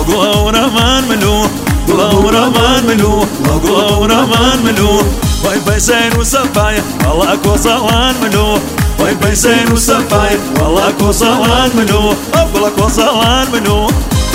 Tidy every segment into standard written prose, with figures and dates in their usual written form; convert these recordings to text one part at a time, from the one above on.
ورمان ملوح ورمان ملوح ورمان ملوح وای بيسين وسفاية والله اكو صوان ملوح وای بيسين وسفاية والله اكو صوان ملوح اقول اكو صوان ملوح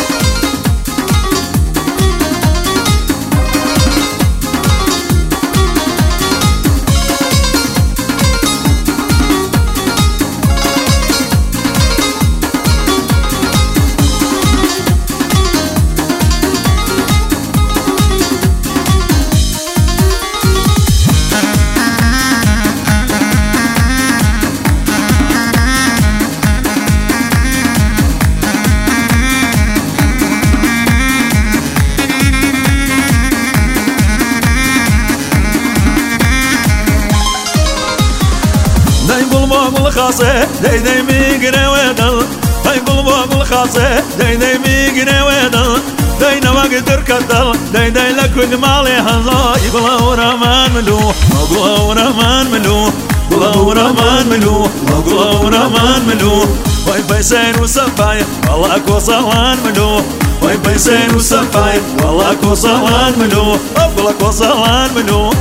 خاصة داي داي ميقنا ويدل هاي قلبوك خاصة داي داي ميقنا ويدل داي نواقد تركتل داي داي لكل مالي هلا يقول ورمان ملوح يقول ورمان ملوح يقول ورمان ملوح يقول ورمان ملوح واي بيسين وسفاية والله اكو صوان ملوح واي بيسين وسفاية والله اكو صوان ملوح اقول اكو صوان ملوح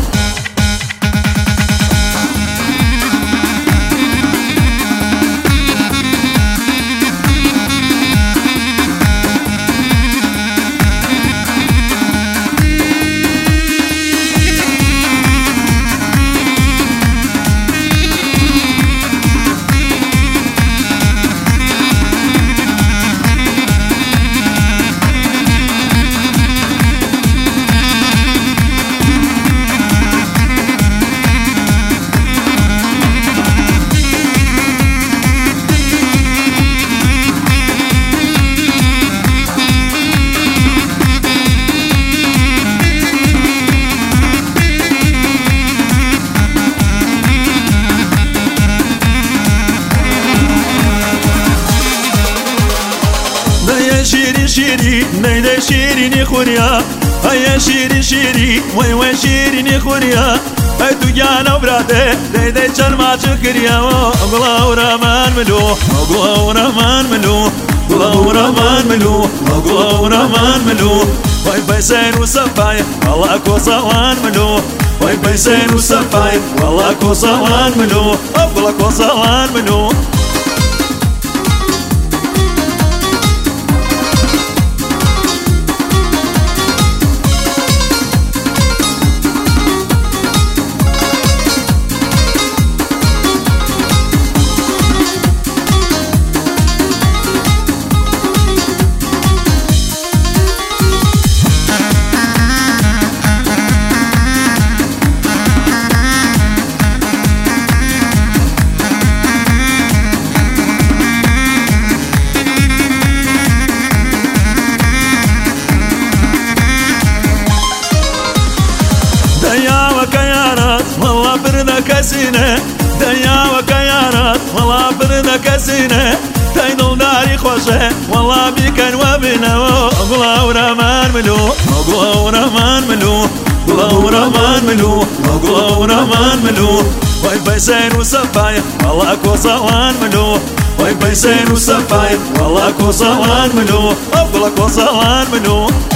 شيري شيري نيدا شيريني خوريا هيا شيري شيري وي وي شيريني خوريا هاي تجانا وبراته نيدا شرما شكريا وقلا ورمان ملوح وقلا ورمان ملوح وقلا ورمان ملوح وقلا ورمان ملوح واي بيسين وسفاية والله اكو صوان ملوح واي بيسين وسفاية والله اكو صوان ملوح وقلا اكو صوان ملوح كسينة دنيا وكيانات والله برنا كسينة تاينو ناري خوشة والله بيكن وبنا وقلا ورمان ملوح وقلا ورمان ملوح وقلا ورمان ملوح وقلا ورمان ملوح واي بيسين وسفاية والله اكو صوان ملوح واي بيسين وسفاية والله اكو صوان ملوح وقلا اكو صوان ملوح